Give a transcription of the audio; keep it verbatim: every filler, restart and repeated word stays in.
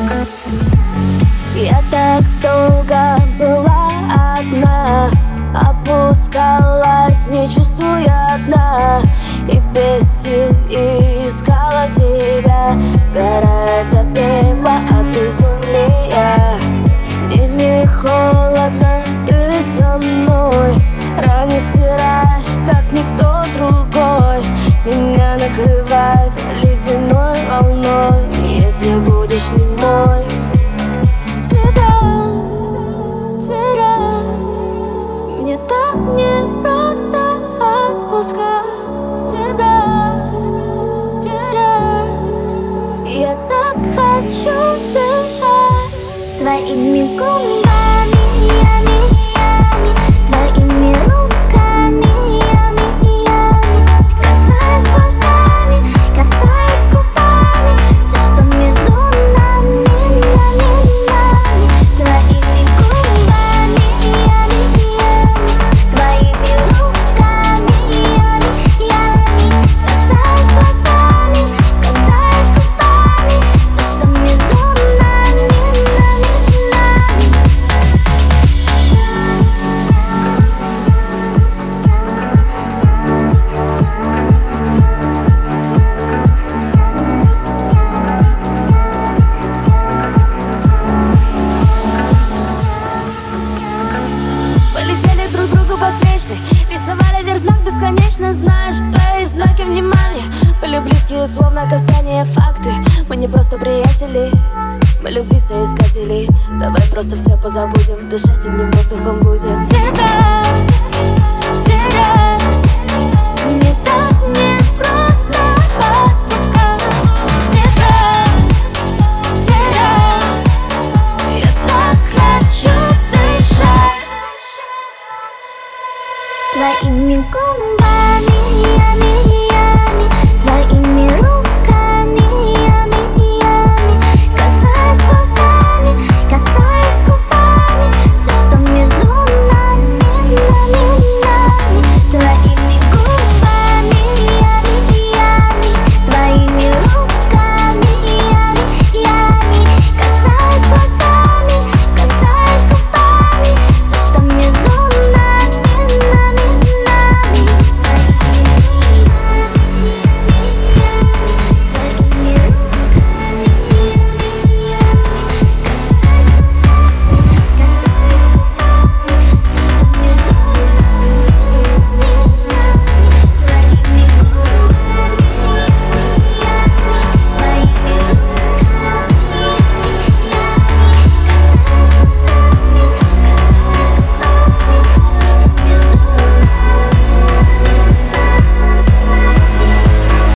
Я так долго была одна, опускалась, не чувствуя дна, и без сил искала тебя, сгорая до пепла от безумия. Мне не холодно, ты со мной, ранее стираешь, как никто другой. Меня накрывает ледяной волной, если будешь не мой. Тебя терять мне так непросто, отпускать тебя терять. Я так хочу дышать твоими губами, ями, ями, твоими руками, ями, ями, касаясь глазами, касаясь губами, все, что между нами, нами, нами. Твоими губами, ями, ями, твоими руками, ями, ями, касаясь глазами, касаясь губами, все, что между нами, нами, нами. Полетели друг другу по встречной, рисовали вверх знак бесконечно. Знаешь, твои знаки внимания были близкие, словно касание. Факты, мы не просто приятели, мы любви соискатели. Давай просто все позабудем, дышать одним воздухом будем. Тебя терять.